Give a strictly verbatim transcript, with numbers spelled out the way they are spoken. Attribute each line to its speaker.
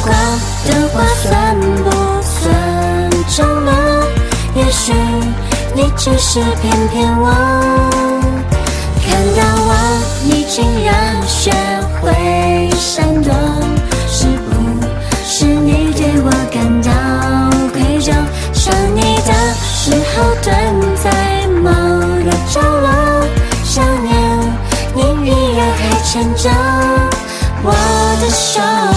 Speaker 1: 挂的话算不算承诺？也许你只是骗骗我。看到我，你竟然学会闪躲，是不是你对我感到愧疚？想你的时候蹲在某个角落，想念你依然还牵着我的手。